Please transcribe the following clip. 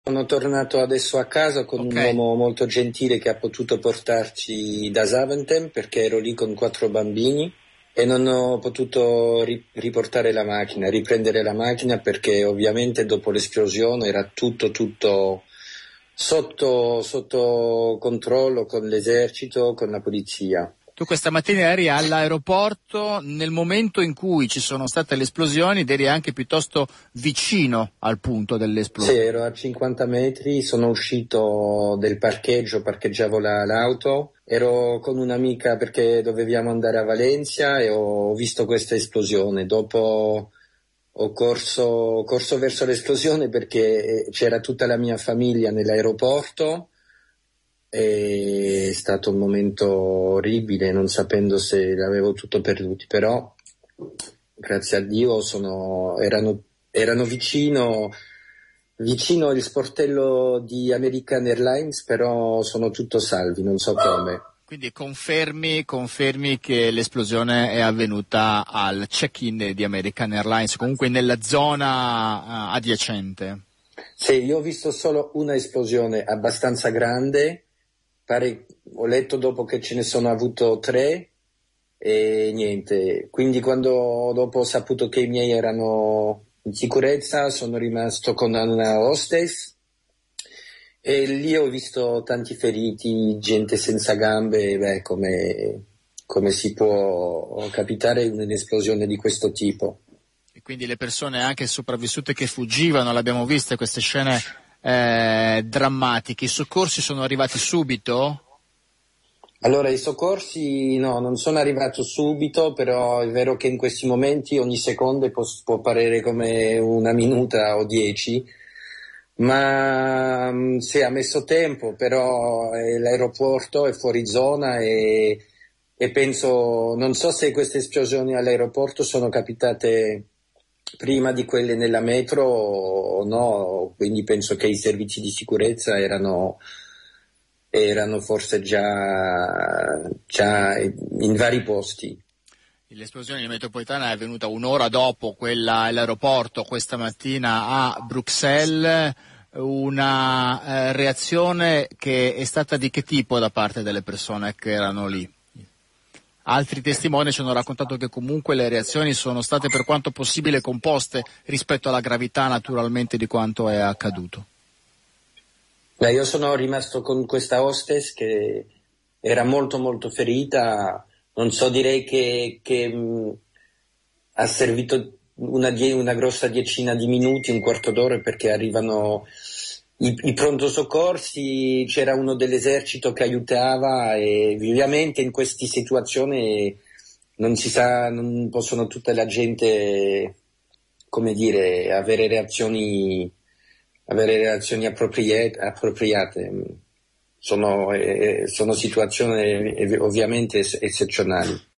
Sono tornato adesso a casa con un uomo molto gentile che ha potuto portarci da Zaventem perché ero lì con 4 bambini e non ho potuto riportare la macchina, riprendere la macchina perché ovviamente dopo l'esplosione era tutto sotto controllo con l'esercito, con la polizia. Tu questa mattina eri all'aeroporto nel momento in cui ci sono state le esplosioni ed eri anche piuttosto vicino al punto Sì, dell'esplosione. ero a 50 metri, sono uscito del parcheggio, parcheggiavo l'auto, ero con un'amica perché dovevamo andare a Valencia e ho visto questa esplosione. Dopo ho corso verso l'esplosione perché c'era tutta la mia famiglia nell'aeroporto. È stato un momento orribile, non sapendo se l'avevo tutto perduto, però grazie a Dio erano vicino il sportello di American Airlines, però sono tutto salvi, non so come. Quindi confermi che l'esplosione è avvenuta al check-in di American Airlines, comunque nella zona adiacente. Sì, io ho visto solo una esplosione abbastanza grande, ho letto dopo che ce ne sono avuto 3 e niente. Quindi quando dopo ho saputo che i miei erano in sicurezza, sono rimasto con una hostess e lì ho visto tanti feriti, gente senza gambe, come si può capitare in un'esplosione di questo tipo. E quindi le persone anche sopravvissute che fuggivano, l'abbiamo viste queste scene drammatiche. I soccorsi sono arrivati subito? Allora, i soccorsi no, non sono arrivato subito, però è vero che in questi momenti ogni secondo può parere come una minuta o 10, ma sì, ha messo tempo, però l'aeroporto è fuori zona e penso, non so se queste esplosioni all'aeroporto sono capitate prima di quelle nella metro o no, quindi penso che i servizi di sicurezza erano forse già in vari posti. L'esplosione di metropolitana è avvenuta un'ora dopo quella all'aeroporto questa mattina a Bruxelles, una reazione che è stata di che tipo da parte delle persone che erano lì? Altri testimoni ci hanno raccontato che comunque le reazioni sono state per quanto possibile composte rispetto alla gravità naturalmente di quanto è accaduto. Io sono rimasto con questa hostess che era molto molto ferita, non so, direi che ha servito una grossa decina di minuti, un quarto d'ora perché arrivano i pronto soccorsi, c'era uno dell'esercito che aiutava e ovviamente in queste situazioni non si sa, non possono tutta la gente, come dire, avere reazioni appropriate. Sono situazioni ovviamente eccezionali.